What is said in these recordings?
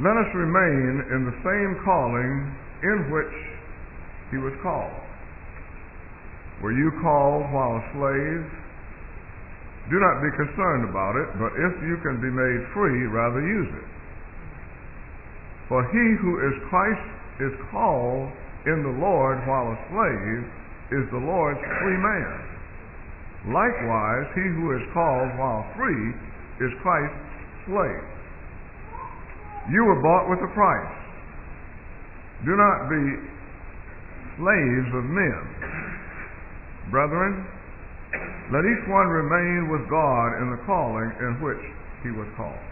let us remain in the same calling in which he was called. Were you called while a slave? Do not be concerned about it, but if you can be made free, rather use it. For he who is Christ is called in the Lord while a slave is the Lord's free man. Likewise, he who is called while free is Christ's slave. You were bought with a price. Do not be slaves of men. Brethren, let each one remain with God in the calling in which he was called.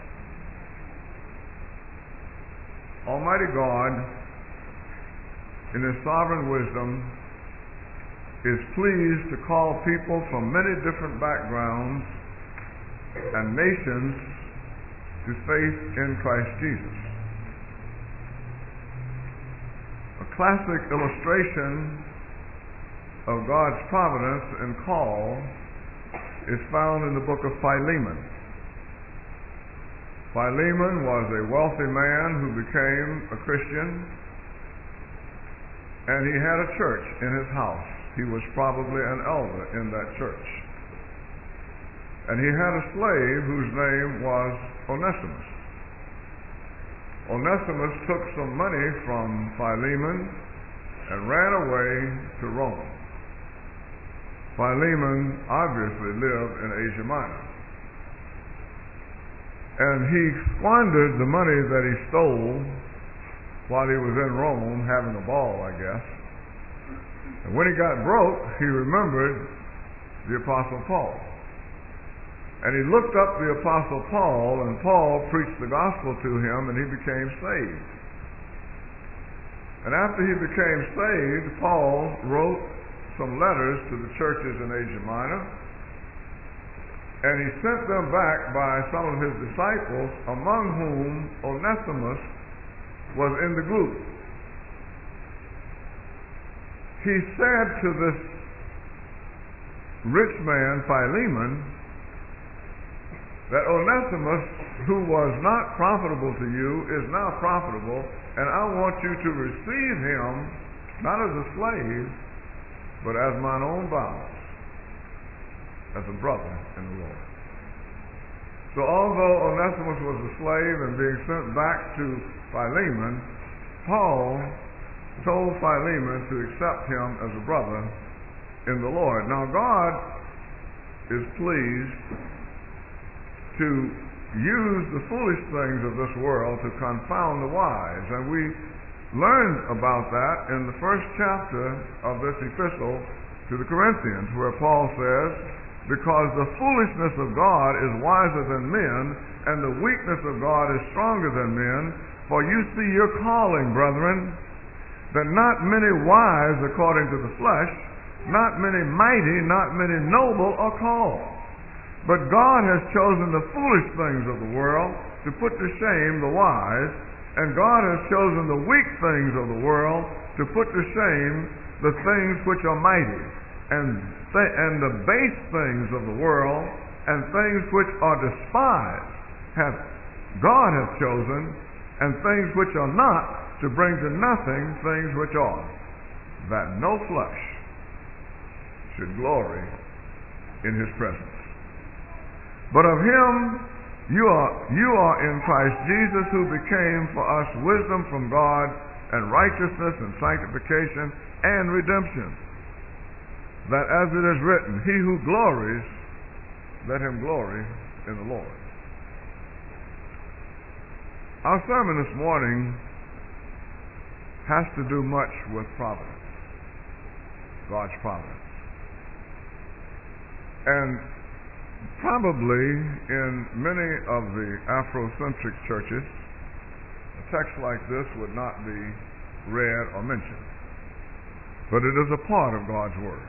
Almighty God, in his sovereign wisdom, is pleased to call people from many different backgrounds and nations to faith in Christ Jesus. A classic illustration of God's providence and call is found in the book of Philemon. Philemon was a wealthy man who became a Christian, and he had a church in his house. He was probably an elder in that church. And he had a slave whose name was Onesimus. Onesimus took some money from Philemon and ran away to Rome. Philemon obviously lived in Asia Minor. And he squandered the money that he stole while he was in Rome having a ball, I guess. And when he got broke, he remembered the Apostle Paul. And he looked up the Apostle Paul, and Paul preached the gospel to him, and he became saved. And after he became saved, Paul wrote some letters to the churches in Asia Minor, and he sent them back by some of his disciples, among whom Onesimus was in the group. He said to this rich man, Philemon, that Onesimus, who was not profitable to you, is now profitable, and I want you to receive him, not as a slave, but as mine own bowels, as a brother in the Lord. So although Onesimus was a slave and being sent back to Philemon, Paul told Philemon to accept him as a brother in the Lord. Now God is pleased to use the foolish things of this world to confound the wise. And we learned about that in the first chapter of this epistle to the Corinthians, where Paul says, because the foolishness of God is wiser than men, and the weakness of God is stronger than men. For you see your calling, brethren, that not many wise according to the flesh, not many mighty, not many noble are called. But God has chosen the foolish things of the world to put to shame the wise, and God has chosen the weak things of the world to put to shame the things which are mighty, and the base things of the world and things which are despised God has chosen, and things which are not, to bring to nothing things which are, that no flesh should glory in his presence. But of him you are in Christ Jesus, who became for us wisdom from God, and righteousness and sanctification and redemption. That as it is written, he who glories, let him glory in the Lord. Our sermon this morning has to do much with providence, God's providence. And probably in many of the Afrocentric churches, a text like this would not be read or mentioned. But it is a part of God's Word.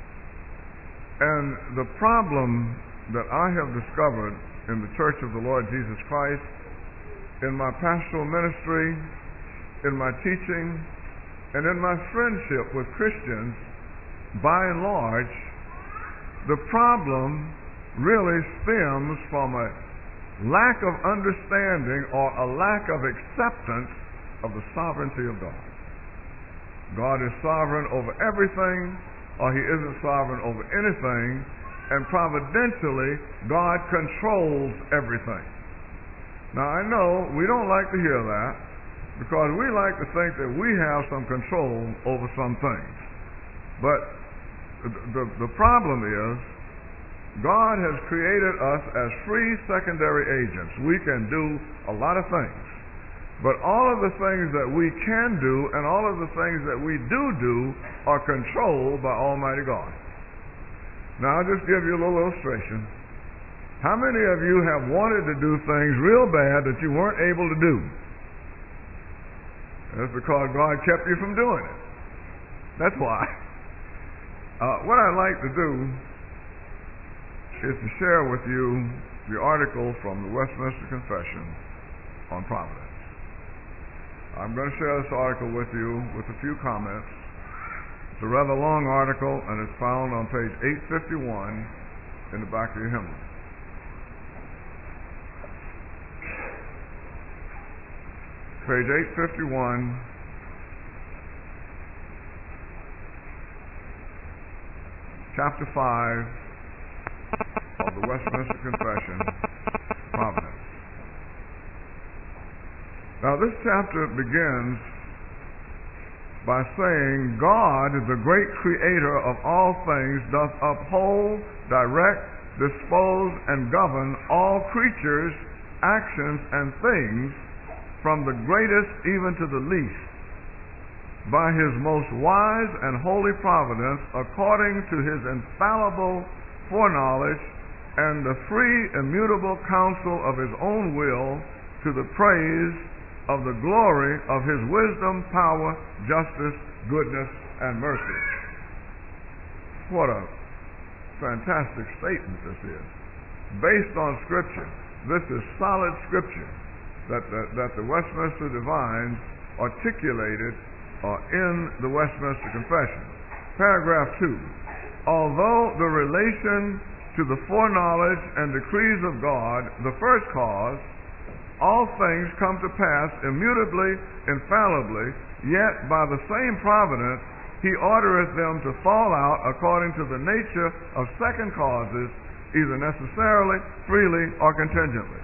And the problem that I have discovered in the Church of the Lord Jesus Christ, in my pastoral ministry, in my teaching, and in my friendship with Christians, by and large, the problem really stems from a lack of understanding or a lack of acceptance of the sovereignty of God. God is sovereign over everything, or he isn't sovereign over anything, and providentially, God controls everything. Now, I know we don't like to hear that, because we like to think that we have some control over some things. But the problem is, God has created us as free secondary agents. We can do a lot of things. But all of the things that we can do and all of the things that we do are controlled by Almighty God. Now, I'll just give you a little illustration. How many of you have wanted to do things real bad that you weren't able to do? That's because God kept you from doing it. That's why. What I'd like to do is to share with you the article from the Westminster Confession on Providence. I'm going to share this article with you with a few comments. It's a rather long article, and it's found on page 851 in the back of your hymnal. Page 851, chapter 5 of the Westminster Confession, Providence. Now, this chapter begins by saying, God, the great creator of all things, doth uphold, direct, dispose, and govern all creatures, actions, and things, from the greatest even to the least, by his most wise and holy providence, according to his infallible foreknowledge and the free immutable counsel of his own will, to the praise of the glory of his wisdom, power, justice, goodness, and mercy. What a fantastic statement this is. Based on Scripture. This is solid Scripture that the Westminster Divines articulated in the Westminster Confession. Paragraph 2. Although the relation to the foreknowledge and decrees of God, the first cause, all things come to pass immutably, infallibly, yet by the same providence he ordereth them to fall out according to the nature of second causes, either necessarily, freely, or contingently.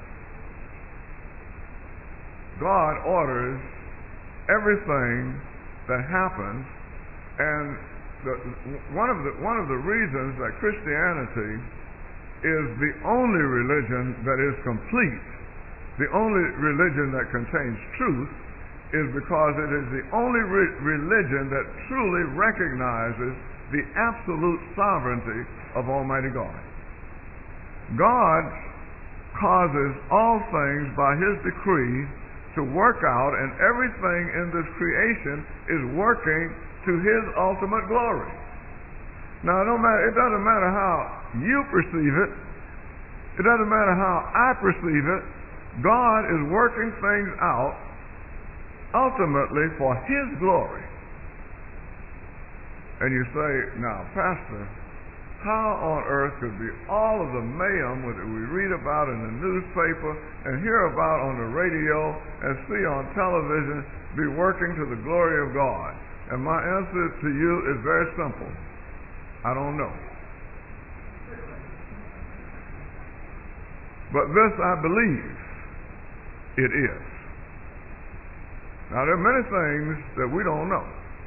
God orders everything that happens, and one of the reasons that Christianity is the only religion that is complete, the only religion that contains truth, is because it is the only religion that truly recognizes the absolute sovereignty of Almighty God. God causes all things by his decree to work out, and everything in this creation is working to his ultimate glory. Now, it doesn't matter how you perceive it. It doesn't matter how I perceive it. God is working things out ultimately for his glory. And you say, now, Pastor, how on earth could be all of the mayhem that we read about in the newspaper and hear about on the radio and see on television be working to the glory of God? And my answer to you is very simple. I don't know. But this I believe it is. Now, there are many things that we don't know.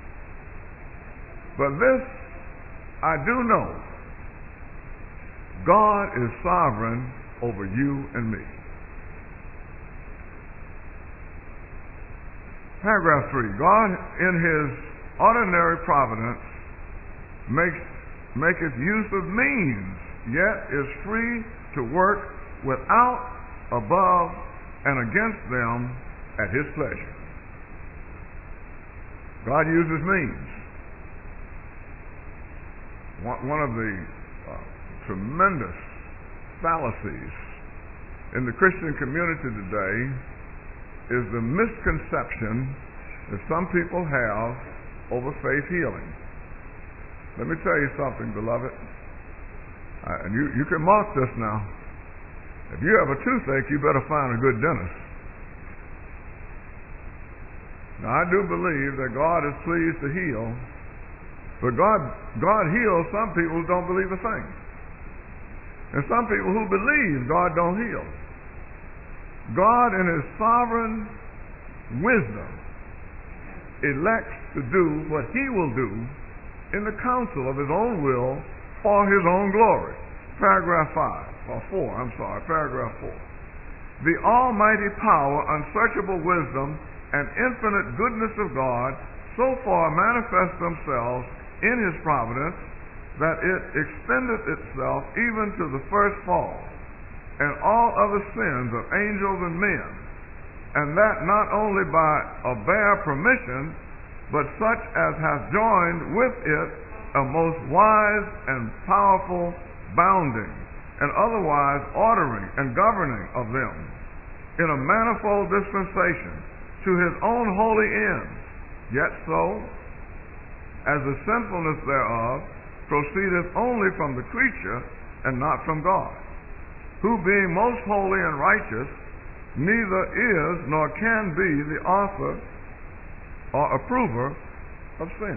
But this I do know. God is sovereign over you and me. Paragraph 3. God, in his ordinary providence, maketh use of means, yet is free to work without, above, and against them at his pleasure. God uses means. One of the tremendous fallacies in the Christian community today is the misconception that some people have over faith healing. Let me tell you something, beloved. And you can mark this now. If you have a toothache, you better find a good dentist. Now, I do believe that God is pleased to heal, but God heals some people who don't believe a thing. And some people who believe God don't heal. God, in His sovereign wisdom, elects to do what He will do in the counsel of His own will for His own glory. Paragraph 4. Paragraph 4. The almighty power, unsearchable wisdom, and infinite goodness of God so far manifest themselves in His providence that it extended itself even to the first fall and all other sins of angels and men, and that not only by a bare permission, but such as hath joined with it a most wise and powerful bounding, and otherwise ordering and governing of them in a manifold dispensation to His own holy ends, yet so, as the sinfulness thereof proceedeth only from the creature and not from God, who being most holy and righteous, neither is nor can be the author or approver of sin.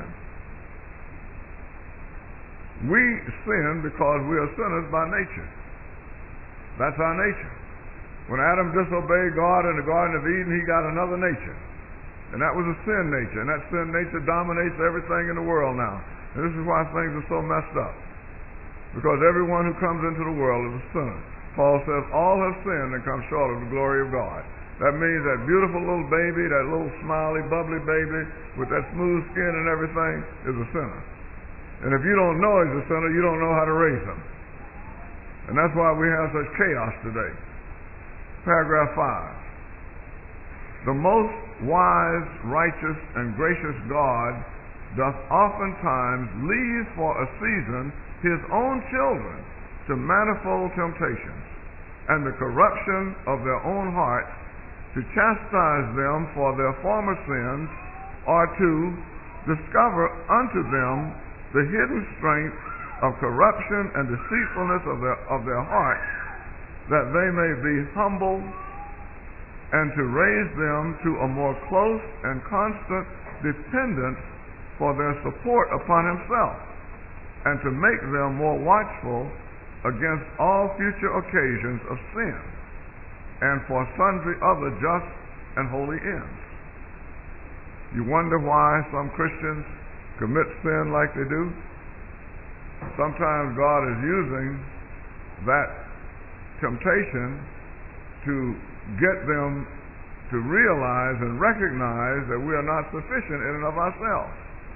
We sin because we are sinners by nature. That's our nature. When Adam disobeyed God in the Garden of Eden, he got another nature. And that was a sin nature. And that sin nature dominates everything in the world now. And this is why things are so messed up. Because everyone who comes into the world is a sinner. Paul says, all have sinned and come short of the glory of God. That means that beautiful little baby, that little smiley, bubbly baby with that smooth skin and everything is a sinner. And if you don't know he's a sinner, you don't know how to raise him. And that's why we have such chaos today. Paragraph 5. The most wise, righteous, and gracious God doth oftentimes leave for a season His own children to manifold temptations and the corruption of their own hearts, to chastise them for their former sins, or to discover unto them the hidden strength of corruption and deceitfulness of their hearts, that they may be humble, and to raise them to a more close and constant dependence for their support upon Himself, and to make them more watchful against all future occasions of sin, and for sundry other just and holy ends. You wonder why some Christians commit sin like they do? Sometimes God is using that temptation to get them to realize and recognize that we are not sufficient in and of ourselves.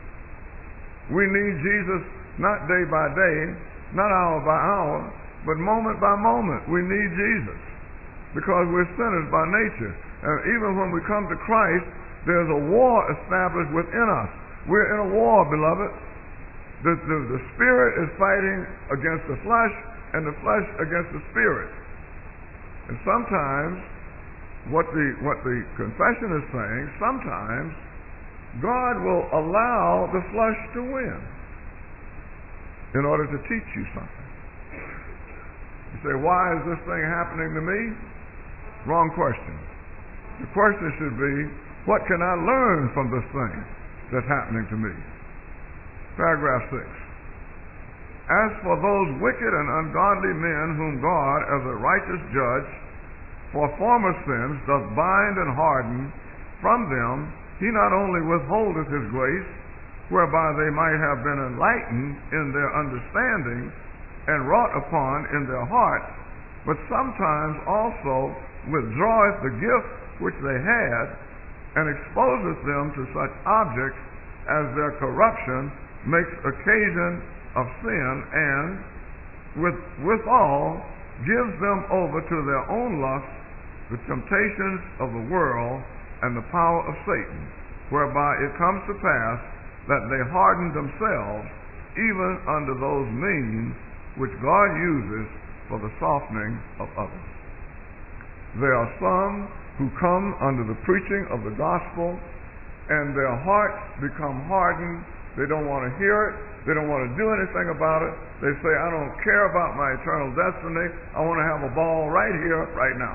We need Jesus not day by day, not hour by hour, but moment by moment. We need Jesus because we're sinners by nature. And even when we come to Christ, there's a war established within us. We're in a war, beloved. The Spirit is fighting against the flesh, and the flesh against the Spirit. And sometimes, what the confession is saying, sometimes God will allow the flesh to win in order to teach you something. You say, why is this thing happening to me? Wrong question. The question should be, what can I learn from this thing that's happening to me? Paragraph 6. As for those wicked and ungodly men whom God, as a righteous judge, for former sins doth bind and harden, from them He not only withholdeth His grace, whereby they might have been enlightened in their understanding and wrought upon in their hearts, but sometimes also withdraweth the gift which they had, and exposeth them to such objects as their corruption makes occasion of sin, and withal gives them over to their own lusts, the temptations of the world, and the power of Satan, whereby it comes to pass that they harden themselves even under those means which God uses for the softening of others. There are some who come under the preaching of the gospel, and their hearts become hardened They don't want to hear it. They don't want to do anything about it. They say, I don't care about my eternal destiny. I want to have a ball right here, right now.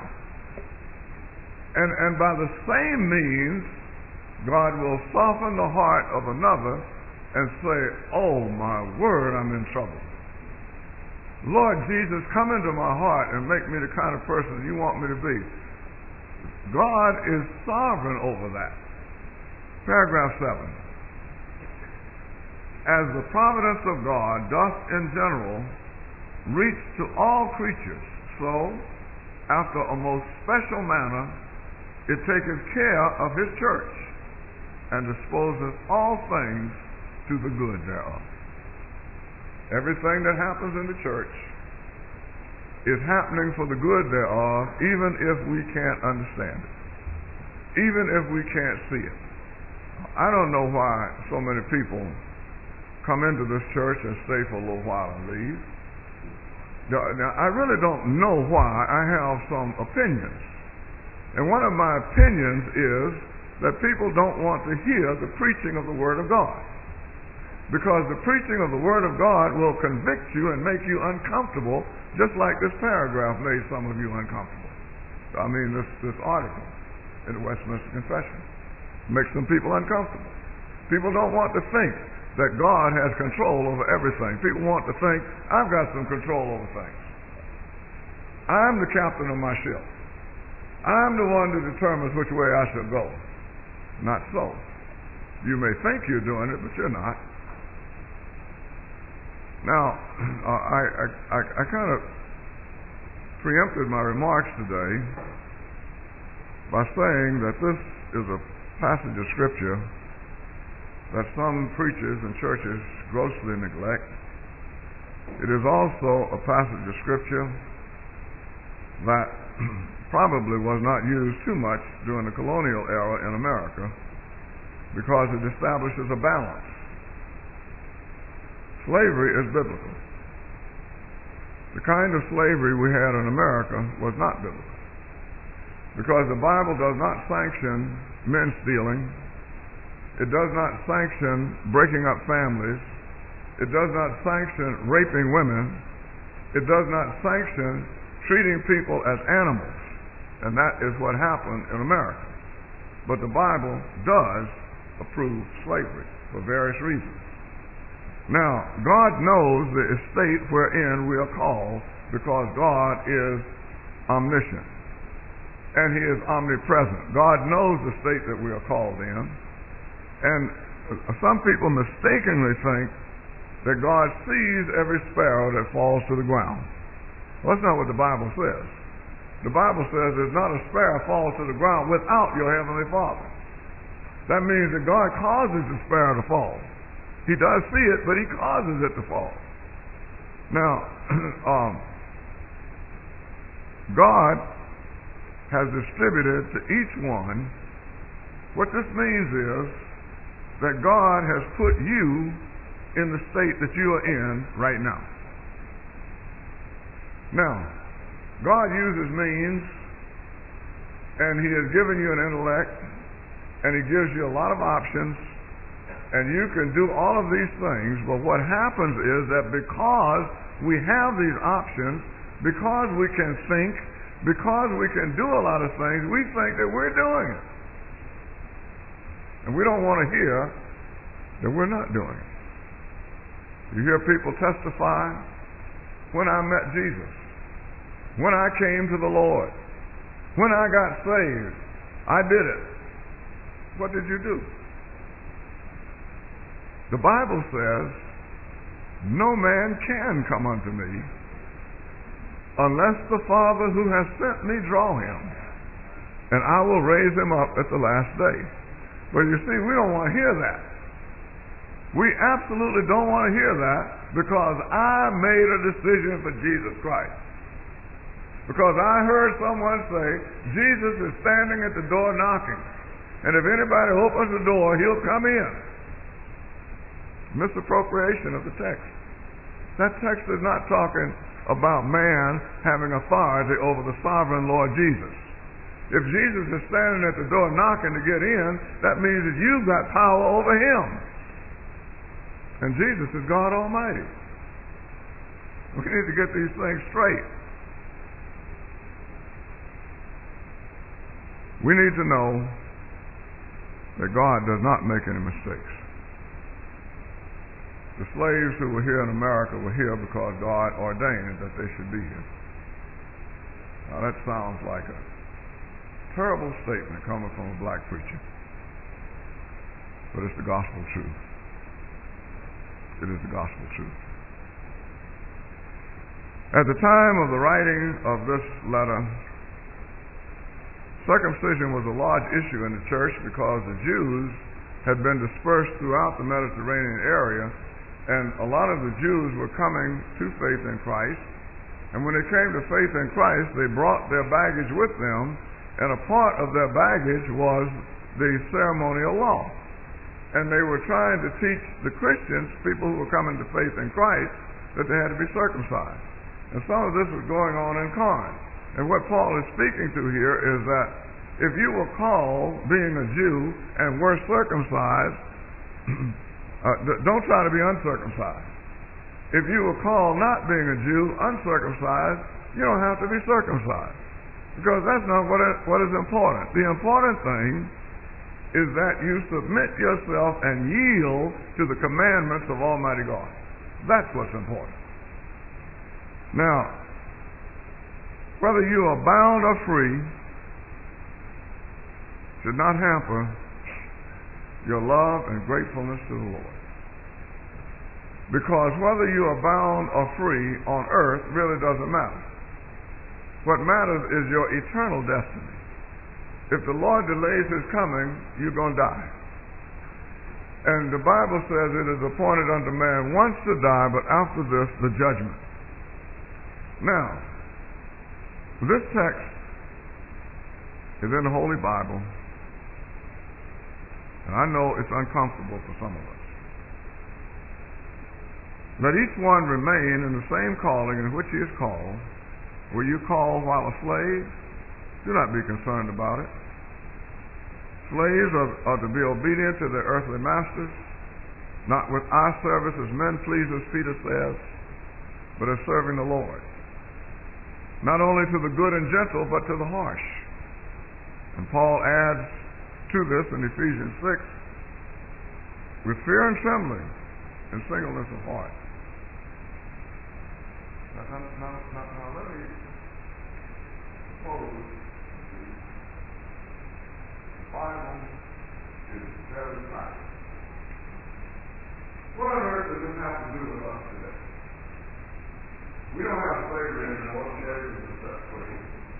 And by the same means, God will soften the heart of another and say, oh my word, I'm in trouble. Lord Jesus, come into my heart and make me the kind of person you want me to be. God is sovereign over that. Paragraph 7. As the providence of God doth in general reach to all creatures, so, after a most special manner, it taketh care of his church, and disposeth all things to the good thereof. Everything that happens in the church is happening for the good thereof, even if we can't understand it, even if we can't see it. I don't know why so many people come into this church and stay for a little while and leave. Now, I really don't know why. I have some opinions. And one of my opinions is that people don't want to hear the preaching of the Word of God. Because the preaching of the Word of God will convict you and make you uncomfortable, just like this paragraph made some of you uncomfortable. I mean, this article in the Westminster Confession makes some people uncomfortable. People don't want to think that God has control over everything. People want to think, I've got some control over things. I'm the captain of my ship. I'm the one that determines which way I should go. Not so. You may think you're doing it, but you're not. Now, I kind of preempted my remarks today by saying that this is a passage of Scripture that some preachers and churches grossly neglect. It is also a passage of Scripture that probably was not used too much during the colonial era in America because it establishes a balance. Slavery is biblical. The kind of slavery we had in America was not biblical because the Bible does not sanction men stealing. It does not sanction breaking up families. It does not sanction raping women. It does not sanction treating people as animals. And that is what happened in America. But the Bible does approve slavery for various reasons. Now, God knows the estate wherein we are called because God is omniscient and He is omnipresent. God knows the state that we are called in. And some people mistakenly think that God sees every sparrow that falls to the ground. Well, that's not what the Bible says. The Bible says there's not a sparrow falls to the ground without your Heavenly Father. That means that God causes the sparrow to fall. He does see it, but He causes it to fall. Now, God has distributed to each one. What this means is that God has put you in the state that you are in right now. Now, God uses means, and He has given you an intellect, and He gives you a lot of options, and you can do all of these things, but what happens is that because we have these options, because we can think, because we can do a lot of things, we think that we're doing it. And we don't want to hear that we're not doing it. You hear people testify, when I met Jesus, when I came to the Lord, when I got saved, I did it. What did you do? The Bible says, no man can come unto me unless the Father who has sent me draw him, and I will raise him up at the last day. But you see, we don't want to hear that. We absolutely don't want to hear that because I made a decision for Jesus Christ. Because I heard someone say, Jesus is standing at the door knocking, and if anybody opens the door, he'll come in. Misappropriation of the text. That text is not talking about man having authority over the sovereign Lord Jesus. If Jesus is standing at the door knocking to get in, that means that you've got power over him. and Jesus is God Almighty. We need to get these things straight. We need to know that God does not make any mistakes. The slaves who were here in America were here because God ordained that they should be here. Now that sounds like a terrible statement coming from a black preacher, but it's the gospel truth. It is the gospel truth. At the time of the writing of this letter, circumcision was a large issue in the church because the Jews had been dispersed throughout the Mediterranean area, and a lot of the Jews were coming to faith in Christ. And when they came to faith in Christ, they brought their baggage with them, and a part of their baggage was the ceremonial law. And they were trying to teach the Christians, people who were coming to faith in Christ, that they had to be circumcised. And some of this was going on in Corinth. And what Paul is speaking to here is that if you were called being a Jew and were circumcised, don't try to be uncircumcised. If you were called not being a Jew, uncircumcised, you don't have to be circumcised. Because that's not what is important. The important thing is that you submit yourself and yield to the commandments of Almighty God. That's what's important. Now, whether you are bound or free should not hamper your love and gratefulness to the Lord. Because whether you are bound or free on earth really doesn't matter. What matters is your eternal destiny. If the Lord delays his coming, you're going to die. And the Bible says it is appointed unto man once to die, but after this, the judgment. Now, this text is in the Holy Bible, and I know it's uncomfortable for some of us. Let each one remain in the same calling in which he is called. Were you called while a slave? Do not be concerned about it. Slaves are to be obedient to their earthly masters, not with eye service as men pleasers, Peter says, but as serving the Lord. Not only to the good and gentle, but to the harsh. And Paul adds to this in Ephesians 6, with fear and trembling and singleness of heart. Now let me suppose the Bible is very practical. What on earth does this have to do with us today? We don't have slavery anymore. Slavery is set free.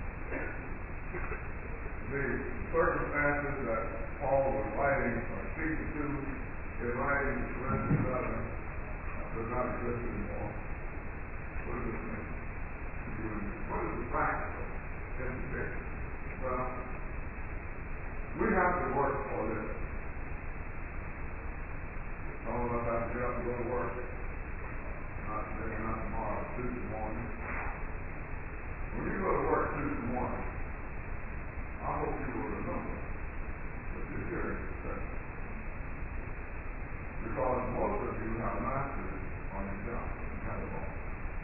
The circumstances that Paul was writing or speaking to in writing the Corinthians letter does not exist anymore. What does this mean? What is the practical implication? Well, we have to work for this. Some of us have to get up and go to work. Not today, not tomorrow, Tuesday morning. When you go to work Tuesday morning, I hope you will remember that you're hearing this session. Because most of you have masters on your job and have a boss.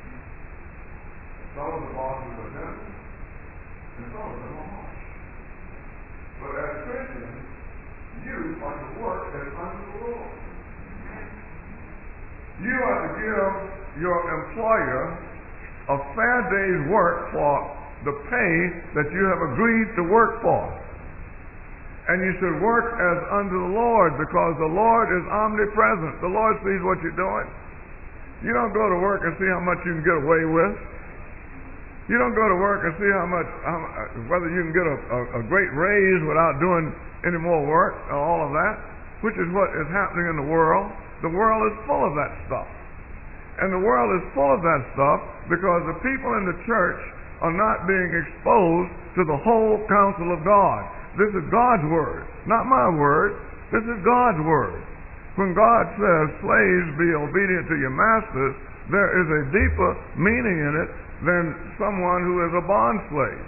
Some of the bosses are gentle, and some of them are harsh. But as Christians, you are to work as unto the Lord. You are to give your employer a fair day's work for the pay that you have agreed to work for. And you should work as unto the Lord, because the Lord is omnipresent. The Lord sees what you're doing. You don't go to work and see how much you can get away with. You don't go to work and see whether you can get a great raise without doing any more work and all of that, which is what is happening in the world. The world is full of that stuff. And the world is full of that stuff because the people in the church are not being exposed to the whole counsel of God. This is God's word, not my word. This is God's word. When God says, slaves, be obedient to your masters, there is a deeper meaning in it than someone who is a bond slave.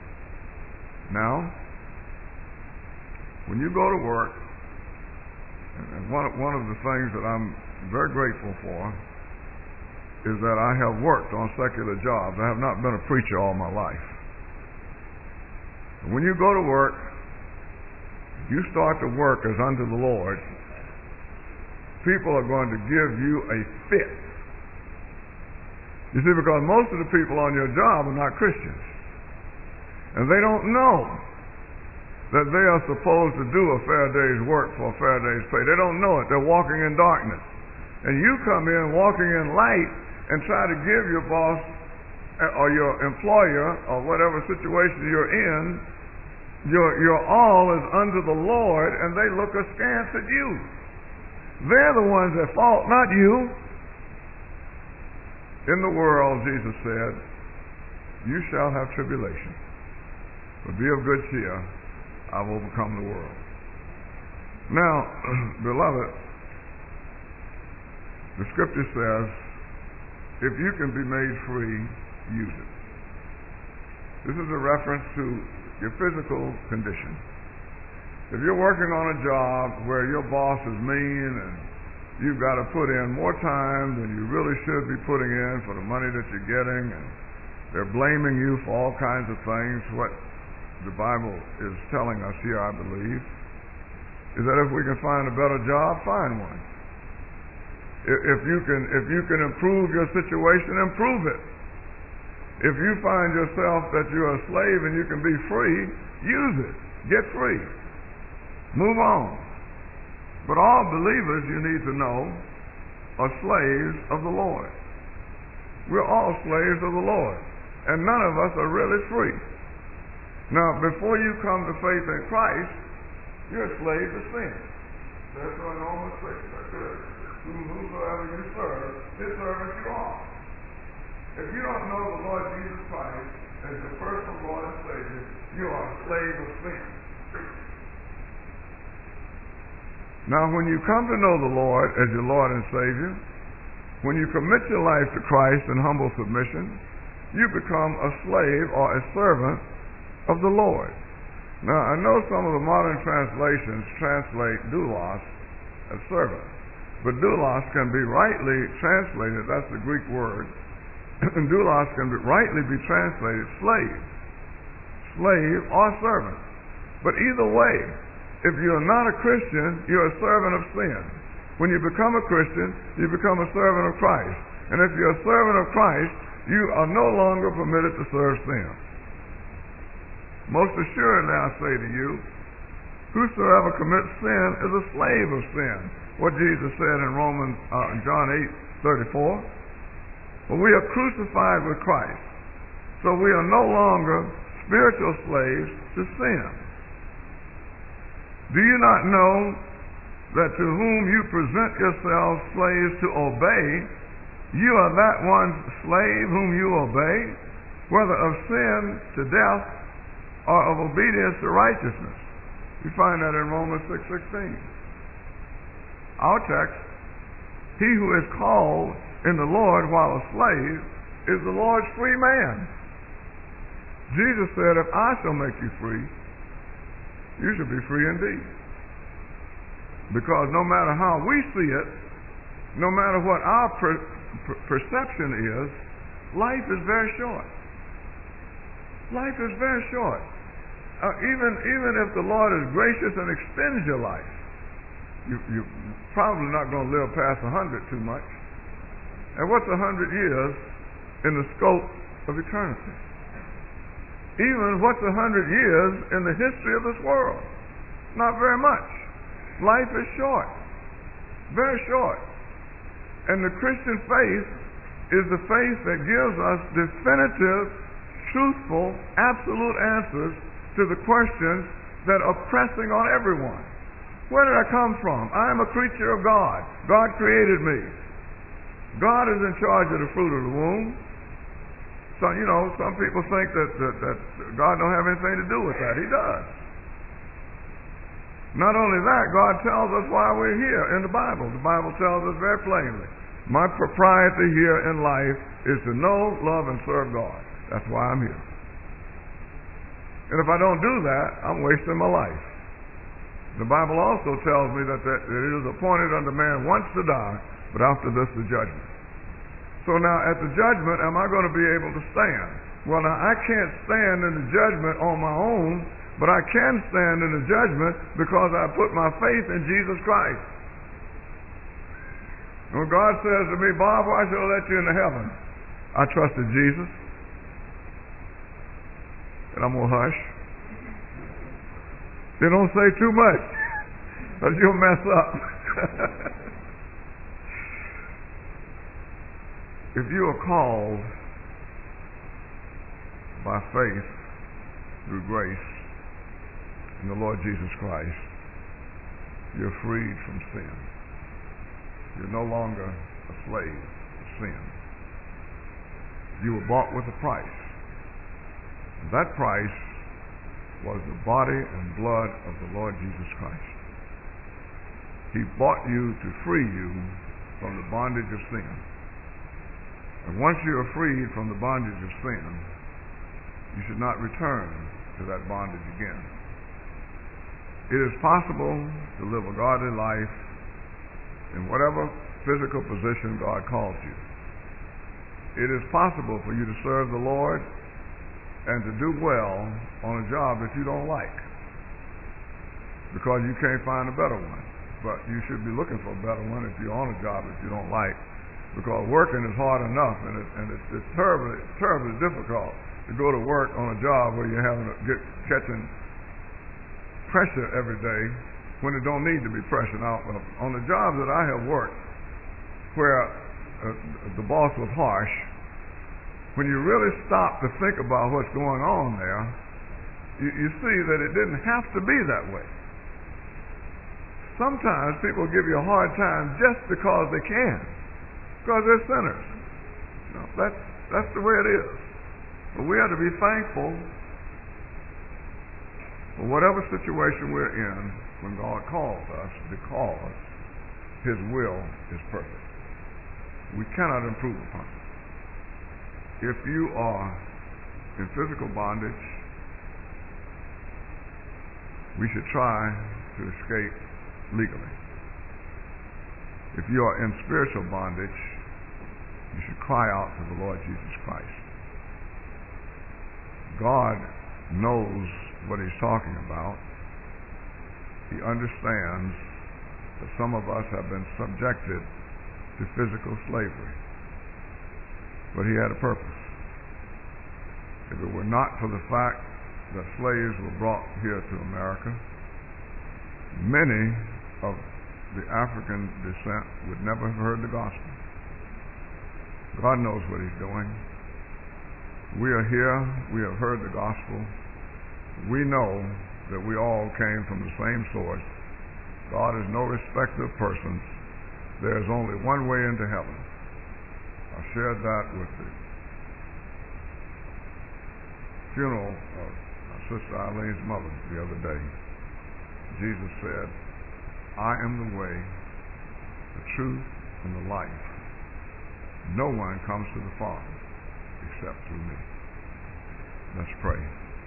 Now, when you go to work, And one of the things that I'm very grateful for is that I have worked on secular jobs. I have not been a preacher all my life. When you go to work, you start to work as unto the Lord, people are going to give you a fit. You see, because most of the people on your job are not Christians. And they don't know that they are supposed to do a fair day's work for a fair day's pay. They don't know it. They're walking in darkness. And you come in walking in light and try to give your boss or your employer or whatever situation you're in, your all is unto the Lord, and they look askance at you. They're the ones at fault, not you. In the world, Jesus said, you shall have tribulation, but be of good cheer. I've overcome the world. Now, beloved, the scripture says, if you can be made free, use it. This is a reference to your physical condition. If you're working on a job where your boss is mean and you've got to put in more time than you really should be putting in for the money that you're getting, and they're blaming you for all kinds of things, what the Bible is telling us here, I believe, is that if we can find a better job, find one. If you can improve your situation, improve it. If you find yourself that you're a slave and you can be free, use it. Get free. Move on. But all believers, you need to know, are slaves of the Lord. We're all slaves of the Lord. And none of us are really free. Now, before you come to faith in Christ, you're a slave to sin. That's what Romans 6 whosoever you serve, his servant you are. If you don't know the Lord Jesus Christ as your personal Lord and Savior, you are a slave of sin. Now, when you come to know the Lord as your Lord and Savior, when you commit your life to Christ in humble submission, you become a slave or a servant of the Lord. Now, I know some of the modern translations translate doulos as servant, but doulos can be rightly translated, that's the Greek word, and doulos can rightly be translated slave or servant. But either way, if you're not a Christian, you're a servant of sin. When you become a Christian, you become a servant of Christ. And if you're a servant of Christ, you are no longer permitted to serve sin. Most assuredly I say to you, whosoever commits sin is a slave of sin. What Jesus said in John 8:34. But we are crucified with Christ. So we are no longer spiritual slaves to sin. Do you not know that to whom you present yourselves slaves to obey, you are that one's slave whom you obey, whether of sin to death or of obedience to righteousness? You find that in Romans 6:16. Our text, he who is called in the Lord while a slave is the Lord's free man. Jesus said, if I shall make you free, you should be free indeed. Because no matter how we see it, no matter what our perception is, life is very short. Life is very short. Even if the Lord is gracious and extends your life, you're probably not going to live past 100 too much. And what's 100 years in the scope of eternity? Even what's 100 years in the history of this world? Not very much. Life is short. Very short. And the Christian faith is the faith that gives us definitive, truthful, absolute answers to the questions that are pressing on everyone. Where did I come from? I am a creature of God. God created me. God is in charge of the fruit of the womb. So, some people think that God don't have anything to do with that. He does. Not only that, God tells us why we're here in the Bible. The Bible tells us very plainly, my propriety here in life is to know, love, and serve God. That's why I'm here. And if I don't do that, I'm wasting my life. The Bible also tells me that it is appointed unto man once to die, but after this the judgment. So now at the judgment, am I going to be able to stand? Well, now I can't stand in the judgment on my own, but I can stand in the judgment because I put my faith in Jesus Christ. When God says to me, Bob, why should I let you into heaven? I trusted Jesus. And I'm going to hush. You don't say too much, because you'll mess up. If you are called by faith through grace in the Lord Jesus Christ, you're freed from sin. You're no longer a slave of sin. You were bought with a price. That price was the body and blood of the Lord Jesus Christ. He bought you to free you from the bondage of sin. And once you are freed from the bondage of sin, you should not return to that bondage again. It is possible to live a godly life in whatever physical position God calls you. It is possible for you to serve the Lord and to do well on a job that you don't like, because you can't find a better one. But you should be looking for a better one if you're on a job that you don't like, because working is hard enough, and it's terribly difficult to go to work on a job where you're catching pressure every day when it don't need to be pressure. Now, on the jobs that I have worked where the boss was harsh, when you really stop to think about what's going on there, you see that it didn't have to be that way. Sometimes people give you a hard time just because they can, because they're sinners. You know, that's the way it is. But we have to be thankful for whatever situation we're in when God calls us, because His will is perfect. We cannot improve upon it. If you are in physical bondage, we should try to escape legally. If you are in spiritual bondage, you should cry out to the Lord Jesus Christ. God knows what He's talking about. He understands that some of us have been subjected to physical slavery. But He had a purpose. If it were not for the fact that slaves were brought here to America, many of the African descent would never have heard the gospel. God knows what He's doing. We are here. We have heard the gospel. We know that we all came from the same source. God is no respecter of persons. There is only one way into heaven. I shared that with the funeral of my sister Eileen's mother the other day. Jesus said, I am the way, the truth, and the life. No one comes to the Father except through me. Let's pray.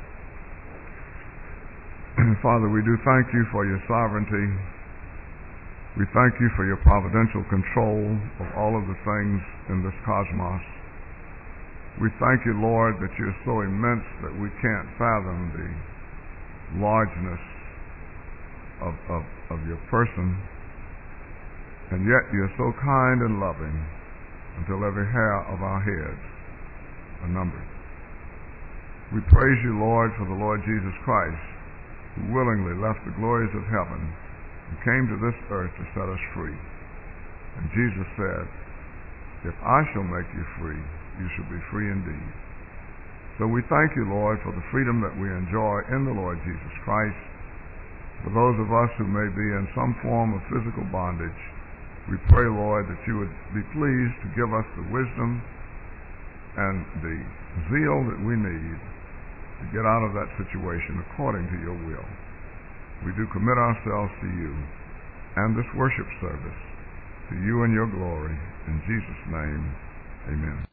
Father, we do thank You for Your sovereignty. We thank You for Your providential control of all of the things in this cosmos. We thank You, Lord, that You're so immense that we can't fathom the largeness of Your person, and yet You're so kind and loving until every hair of our heads are numbered. We praise You, Lord, for the Lord Jesus Christ, who willingly left the glories of heaven and came to this earth to set us free. And Jesus said, if I shall make you free, you shall be free indeed. So we thank You, Lord, for the freedom that we enjoy in the Lord Jesus Christ. For those of us who may be in some form of physical bondage, we pray, Lord, that You would be pleased to give us the wisdom and the zeal that we need to get out of that situation according to Your will. We do commit ourselves to You and this worship service, to You and Your glory. In Jesus' name, amen.